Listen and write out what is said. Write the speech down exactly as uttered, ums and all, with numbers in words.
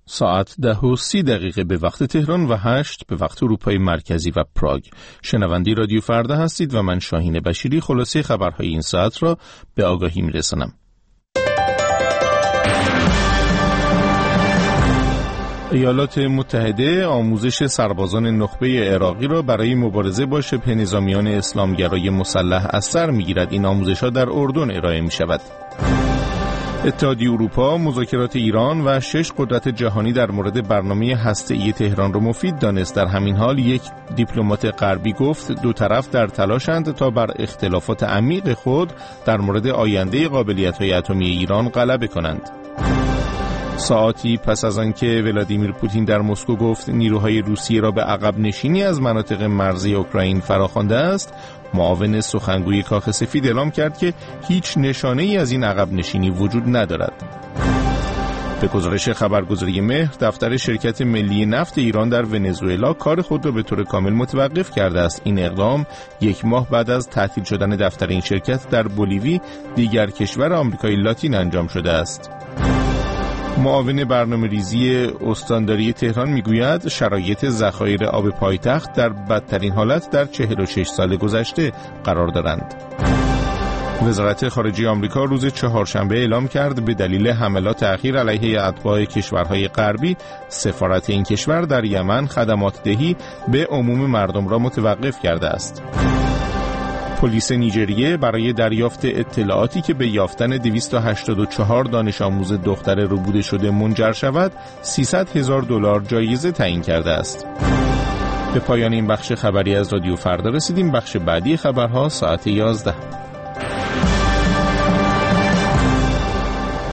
ساعت ده و سی دقیقه به وقت تهران و هشت به وقت اروپای مرکزی و پراگ. شنوندی رادیو فردا هستید و من شاهین بشیری خلاصه خبرهای این ساعت را به آگاهی میرسانم. ایالات متحده آموزش سربازان نخبه عراقی را برای مبارزه با شبه نظامیان اسلامگرای مسلح از سر می‌گیرد. این آموزش‌ها در اردن ارائه می‌شود. اتحادیه اروپا مذاکرات ایران و شش قدرت جهانی در مورد برنامه هسته‌ای تهران را مفید دانست. در همین حال یک دیپلمات غربی گفت دو طرف در تلاشند تا بر اختلافات عمیق خود در مورد آینده قابلیت‌های اتمی ایران غلبه کنند. ساعتی پس از آنکه ولادیمیر پوتین در مسکو گفت نیروهای روسیه را به عقب نشینی از مناطق مرزی اوکراین فراخوانده است، معاون سخنگوی کاخ سفید اعلام کرد که هیچ نشانه‌ای از این عقب نشینی وجود ندارد. به گزارش خبرگزاری مهر، دفتر شرکت ملی نفت ایران در ونزوئلا کار خود را به طور کامل متوقف کرده است. این اقدام یک ماه بعد از تعطیل شدن دفتر این شرکت در بولیوی، دیگر کشور آمریکای لاتین انجام شده است. معاون برنامه‌ریزی استانداری تهران میگوید شرایط ذخایر آب پایتخت در بدترین حالت در چهل و شش سال گذشته قرار دارند. وزارت خارجه آمریکا روز چهارشنبه اعلام کرد به دلیل حملات اخیر علیه اتباع کشورهای غربی، سفارت این کشور در یمن خدمات دهی به عموم مردم را متوقف کرده است. پلیس نیجریه برای دریافت اطلاعاتی که به یافتن دویست و هشتاد و چهار دانش آموز دختر ربوده شده منجر شود، سیصد هزار دلار جایزه تعیین کرده است. به پایان این بخش خبری از رادیو فردا رسیدیم. بخش بعدی خبرها ساعت یازده.